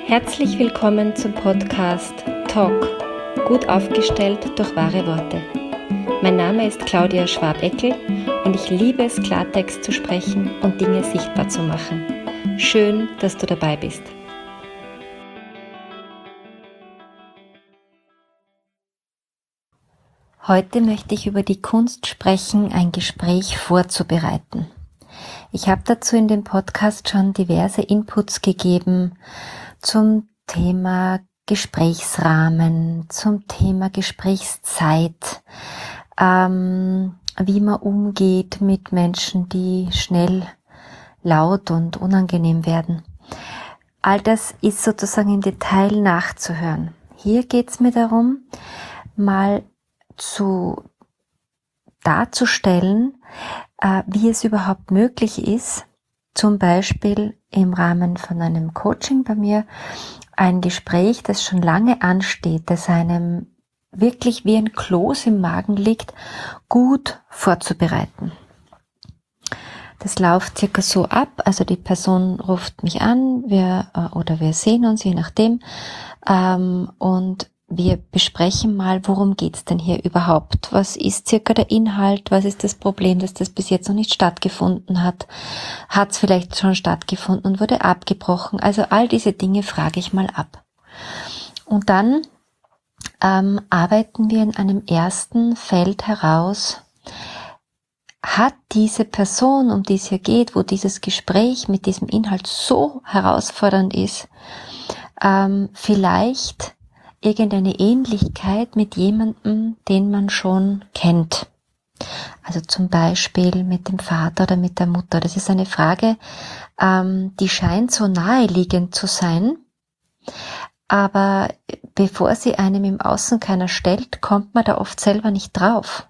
Herzlich willkommen zum Podcast Talk, gut aufgestellt durch wahre Worte. Mein Name ist Claudia Schwab-Eckel und ich liebe es, Klartext zu sprechen und Dinge sichtbar zu machen. Schön, dass du dabei bist. Heute möchte ich über die Kunst sprechen, ein Gespräch vorzubereiten. Ich habe dazu in dem Podcast schon diverse Inputs gegeben zum Thema Gesprächsrahmen, zum Thema Gesprächszeit, wie man umgeht mit Menschen, die schnell laut und unangenehm werden. All das ist sozusagen im Detail nachzuhören. Hier geht es mir darum, mal darzustellen, wie es überhaupt möglich ist, zum Beispiel im Rahmen von einem Coaching bei mir, ein Gespräch, das schon lange ansteht, das einem wirklich wie ein Kloß im Magen liegt, gut vorzubereiten. Das läuft circa so ab, also die Person ruft mich an, wir sehen uns, je nachdem, und wir besprechen mal, worum geht's denn hier überhaupt? Was ist circa der Inhalt? Was ist das Problem, dass das bis jetzt noch nicht stattgefunden hat? Hat es vielleicht schon stattgefunden und wurde abgebrochen? Also all diese Dinge frage ich mal ab. Und dann arbeiten wir in einem ersten Feld heraus. Hat diese Person, um die es hier geht, wo dieses Gespräch mit diesem Inhalt so herausfordernd ist, vielleicht irgendeine Ähnlichkeit mit jemandem, den man schon kennt. Also zum Beispiel mit dem Vater oder mit der Mutter. Das ist eine Frage, die scheint so naheliegend zu sein, aber bevor sie einem im Außen keiner stellt, kommt man da oft selber nicht drauf.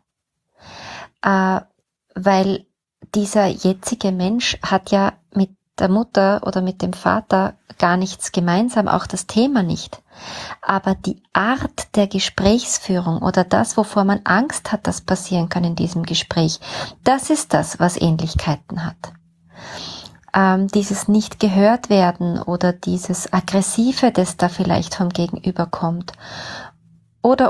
Weil dieser jetzige Mensch hat ja mit der Mutter oder mit dem Vater gar nichts gemeinsam, auch das Thema nicht. Aber die Art der Gesprächsführung oder das, wovor man Angst hat, dass passieren kann in diesem Gespräch, das ist das, was Ähnlichkeiten hat. Dieses nicht gehört werden oder dieses Aggressive, das da vielleicht vom Gegenüber kommt. Oder.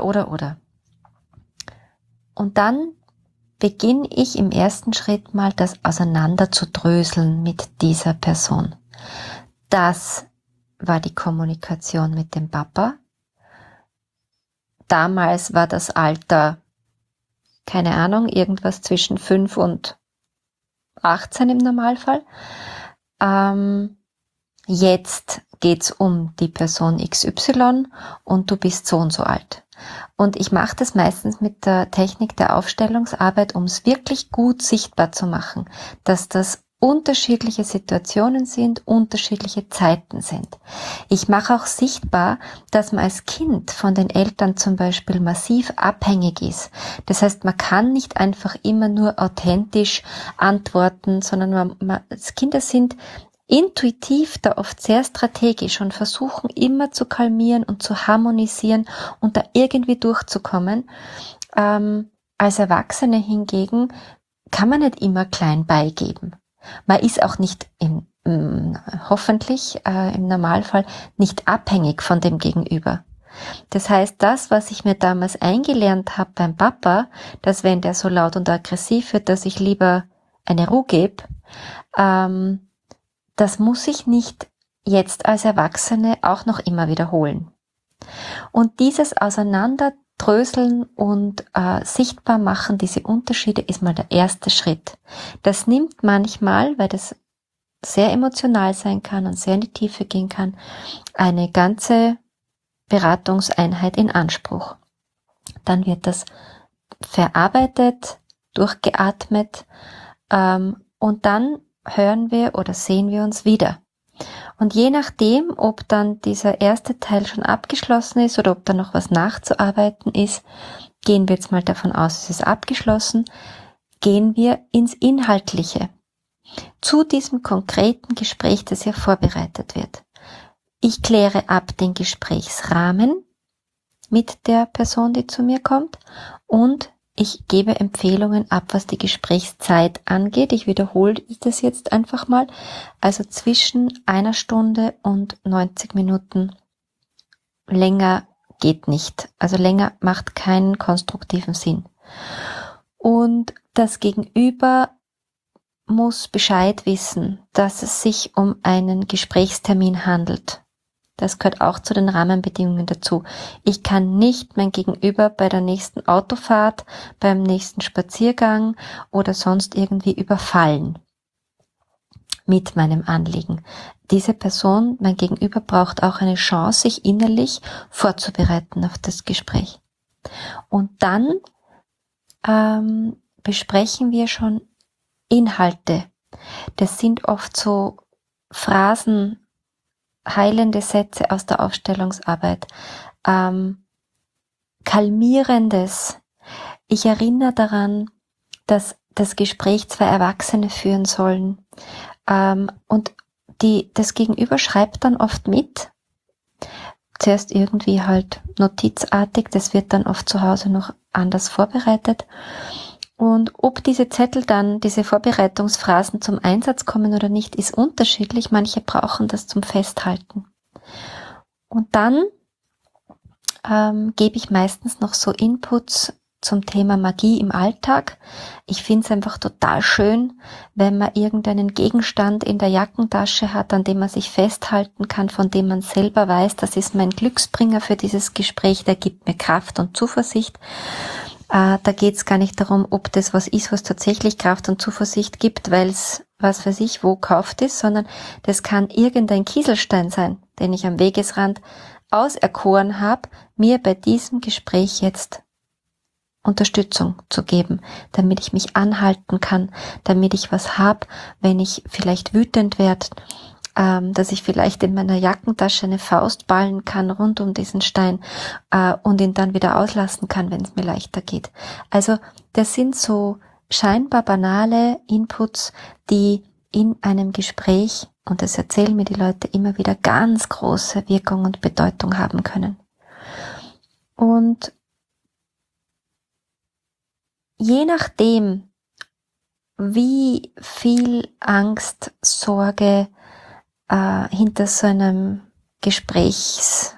Und dann beginne ich im ersten Schritt mal das auseinander zu dröseln mit dieser Person. Das war die Kommunikation mit dem Papa. Damals war das Alter, keine Ahnung, irgendwas zwischen 5 und 18 im Normalfall. Jetzt geht's um die Person XY und du bist so und so alt. Und ich mache das meistens mit der Technik der Aufstellungsarbeit, um es wirklich gut sichtbar zu machen, dass das unterschiedliche Situationen sind, unterschiedliche Zeiten sind. Ich mache auch sichtbar, dass man als Kind von den Eltern zum Beispiel massiv abhängig ist. Das heißt, man kann nicht einfach immer nur authentisch antworten, sondern Kinder sind intuitiv da oft sehr strategisch und versuchen immer zu kalmieren und zu harmonisieren und da irgendwie durchzukommen. Als Erwachsene hingegen kann man nicht immer klein beigeben. Man ist auch nicht hoffentlich im Normalfall nicht abhängig von dem Gegenüber. Das heißt, das, was ich mir damals eingelernt habe beim Papa, dass wenn der so laut und aggressiv wird, dass ich lieber eine Ruhe gebe, das muss ich nicht jetzt als Erwachsene auch noch immer wiederholen. Und dieses Auseinanderdröseln und sichtbar machen, diese Unterschiede, ist mal der erste Schritt. Das nimmt manchmal, weil das sehr emotional sein kann und sehr in die Tiefe gehen kann, eine ganze Beratungseinheit in Anspruch. Dann wird das verarbeitet, durchgeatmet und dann hören wir oder sehen wir uns wieder. Und je nachdem, ob dann dieser erste Teil schon abgeschlossen ist oder ob da noch was nachzuarbeiten ist, gehen wir jetzt mal davon aus, es ist abgeschlossen, gehen wir ins Inhaltliche. Zu diesem konkreten Gespräch, das hier vorbereitet wird. Ich kläre ab den Gesprächsrahmen mit der Person, die zu mir kommt, und ich gebe Empfehlungen ab, was die Gesprächszeit angeht. Ich wiederhole das jetzt einfach mal. Also zwischen 1 Stunde und 90 Minuten. Länger geht nicht. Also länger macht keinen konstruktiven Sinn. Und das Gegenüber muss Bescheid wissen, dass es sich um einen Gesprächstermin handelt. Das gehört auch zu den Rahmenbedingungen dazu. Ich kann nicht mein Gegenüber bei der nächsten Autofahrt, beim nächsten Spaziergang oder sonst irgendwie überfallen mit meinem Anliegen. Diese Person, mein Gegenüber, braucht auch eine Chance, sich innerlich vorzubereiten auf das Gespräch. Und dann besprechen wir schon Inhalte. Das sind oft so Phrasen, heilende Sätze aus der Aufstellungsarbeit, Kalmierendes. Ich erinnere daran, dass das Gespräch 2 Erwachsene führen sollen, und das Gegenüber schreibt dann oft mit, zuerst irgendwie halt notizartig, das wird dann oft zu Hause noch anders vorbereitet. Und ob diese Zettel dann, diese Vorbereitungsphrasen zum Einsatz kommen oder nicht, ist unterschiedlich. Manche brauchen das zum Festhalten. Und dann gebe ich meistens noch so Inputs zum Thema Magie im Alltag. Ich finde es einfach total schön, wenn man irgendeinen Gegenstand in der Jackentasche hat, an dem man sich festhalten kann, von dem man selber weiß, das ist mein Glücksbringer für dieses Gespräch, der gibt mir Kraft und Zuversicht. Da geht es gar nicht darum, ob das was ist, was tatsächlich Kraft und Zuversicht gibt, weil es, was weiß ich, wo gekauft ist, sondern das kann irgendein Kieselstein sein, den ich am Wegesrand auserkoren habe, mir bei diesem Gespräch jetzt Unterstützung zu geben, damit ich mich anhalten kann, damit ich was habe, wenn ich vielleicht wütend werde, dass ich vielleicht in meiner Jackentasche eine Faust ballen kann rund um diesen Stein und ihn dann wieder auslassen kann, wenn es mir leichter geht. Also das sind so scheinbar banale Inputs, die in einem Gespräch, und das erzählen mir die Leute immer wieder, ganz große Wirkung und Bedeutung haben können. Und je nachdem, wie viel Angst, Sorge hinter so einem Gesprächsstress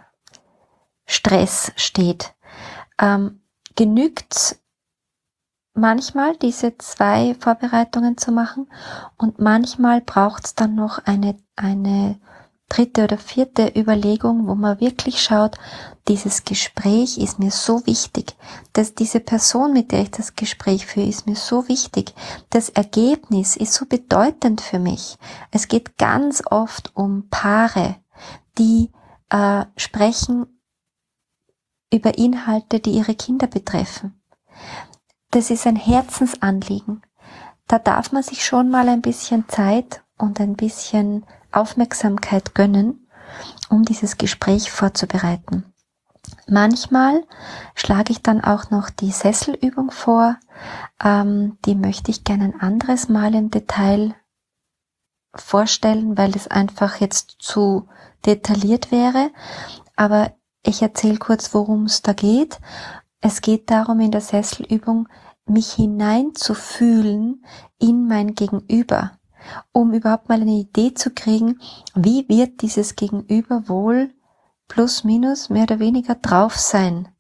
steht, genügt's manchmal, diese 2 Vorbereitungen zu machen, und manchmal braucht's dann noch eine 3. oder 4. Überlegung, wo man wirklich schaut, dieses Gespräch ist mir so wichtig, dass diese Person, mit der ich das Gespräch führe, ist mir so wichtig. Das Ergebnis ist so bedeutend für mich. Es geht ganz oft um Paare, die sprechen über Inhalte, die ihre Kinder betreffen. Das ist ein Herzensanliegen. Da darf man sich schon mal ein bisschen Zeit und ein bisschen Aufmerksamkeit gönnen, um dieses Gespräch vorzubereiten. Manchmal schlage ich dann auch noch die Sesselübung vor. Die möchte ich gerne ein anderes Mal im Detail vorstellen, weil es einfach jetzt zu detailliert wäre. Aber ich erzähle kurz, worum es da geht. Es geht darum, in der Sesselübung mich hineinzufühlen in mein Gegenüber, um überhaupt mal eine Idee zu kriegen, wie wird dieses Gegenüber wohl plus minus mehr oder weniger drauf sein.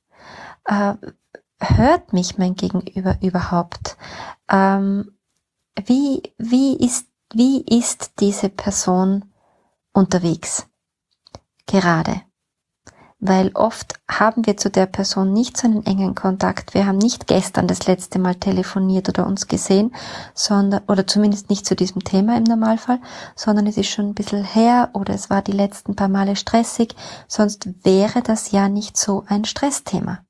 Hört mich mein Gegenüber überhaupt? Wie ist diese Person unterwegs gerade? Weil oft haben wir zu der Person nicht so einen engen Kontakt. Wir haben nicht gestern das letzte Mal telefoniert oder uns gesehen, sondern, oder zumindest nicht zu diesem Thema im Normalfall, sondern es ist schon ein bisschen her oder es war die letzten paar Male stressig, sonst wäre das ja nicht so ein Stressthema.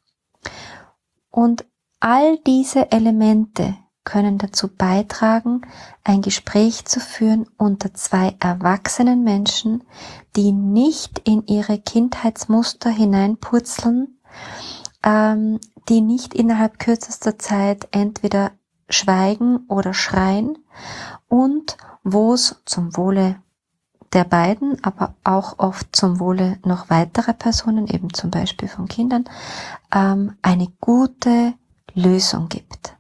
Und all diese Elemente können dazu beitragen, ein Gespräch zu führen unter 2 erwachsenen Menschen, die nicht in ihre Kindheitsmuster hineinpurzeln, die nicht innerhalb kürzester Zeit entweder schweigen oder schreien und wo es zum Wohle der beiden, aber auch oft zum Wohle noch weiterer Personen, eben zum Beispiel von Kindern, eine gute, Lösung gibt.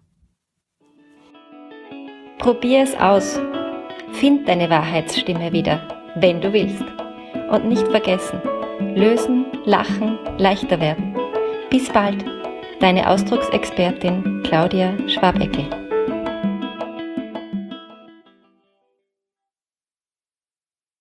Probier es aus. Find deine Wahrheitsstimme wieder, wenn du willst. Und nicht vergessen, lösen, lachen, leichter werden. Bis bald, deine Ausdrucksexpertin Claudia Schwabeckel.